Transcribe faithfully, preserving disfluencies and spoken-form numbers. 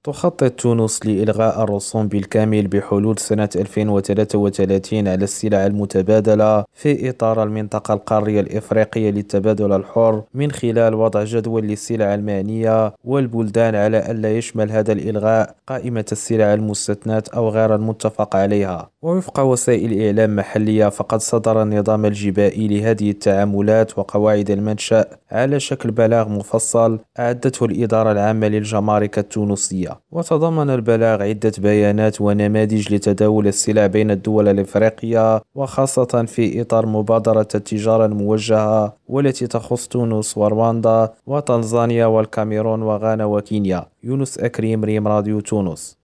تخطط تونس لإلغاء الرسوم بالكامل بحلول سنة ألفين وثلاثة وثلاثين على السلع المتبادلة في إطار المنطقة القارية الإفريقية للتبادل الحر، من خلال وضع جدول للسلع المعنية والبلدان، على ألا يشمل هذا الإلغاء قائمة السلع المستثناة أو غير المتفق عليها. ووفق وسائل إعلام محلية، فقد صدر النظام الجبائي لهذه التعاملات وقواعد المنشأ على شكل بلاغ مفصل أعدته الإدارة العامة للجمارك التونسية، وتضمن البلاغ عدة بيانات ونماذج لتداول السلع بين الدول الإفريقية، وخاصة في إطار مبادرة التجارة الموجهة والتي تخص تونس ورواندا وتنزانيا والكاميرون وغانا وكينيا. يونس أكريم، ريم راديو تونس.